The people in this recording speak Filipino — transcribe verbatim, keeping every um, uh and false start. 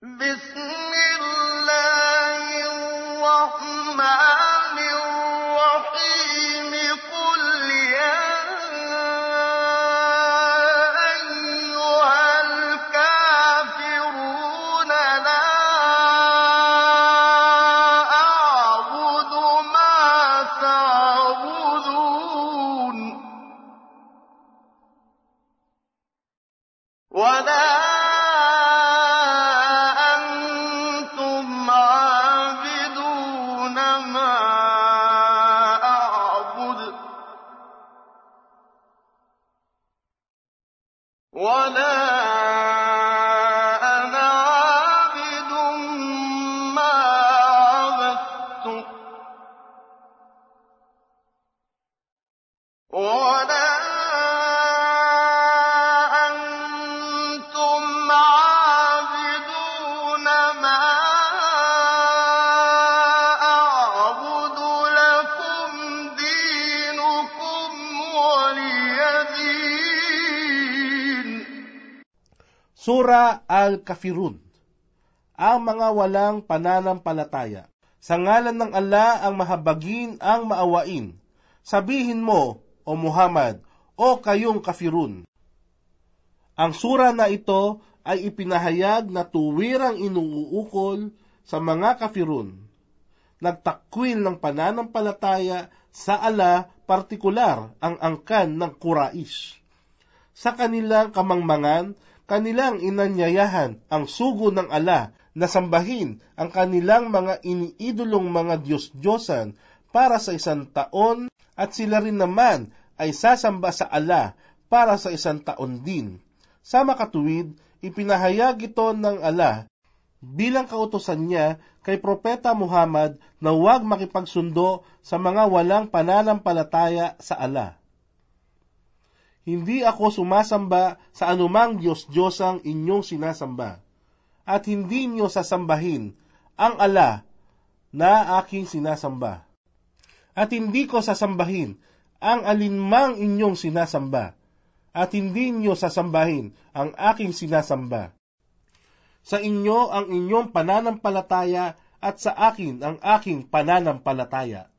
Bismillahirrahmanirrahim. Qul ya ayyuhal kafiruna la a'budu ma ta'budun wa la وَلَا أَنَا عَابِدٌ مَّا عَبَدتُّمْ وَلَا أَنتُمْ عَابِدُونَ مَا أَعْبُدُ لَكُمْ دِينُكُمْ وَلِيَ دِينِ. Sura Al-Kafirun, ang mga walang pananampalataya. Sa ngalan ng Allah ang mahabagin ang maawain. Sabihin mo, O Muhammad, o kayong kafirun. Ang sura na ito ay ipinahayag na tuwirang inuukol sa mga kafirun. Nagtakwil ng pananampalataya sa Allah, partikular ang angkan ng Quraish. Sa kanilang kamangmangan, kanilang inanyayahan ang sugo ng Allah na sambahin ang kanilang mga iniidolong mga Diyos-Diyosan para sa isang taon at sila rin naman ay sasamba sa Allah para sa isang taon din. Sa makatuwid, ipinahayag ito ng Allah bilang kautusan niya kay Propeta Muhammad na huwag makipagsundo sa mga walang pananampalataya sa Allah. Hindi ako sumasamba sa anumang Diyos-Diyosang inyong sinasamba, at hindi niyo sasambahin ang Allah na aking sinasamba. At hindi ko sasambahin ang alinmang inyong sinasamba, at hindi niyo sasambahin ang aking sinasamba. Sa inyo ang inyong pananampalataya, at sa akin ang aking pananampalataya.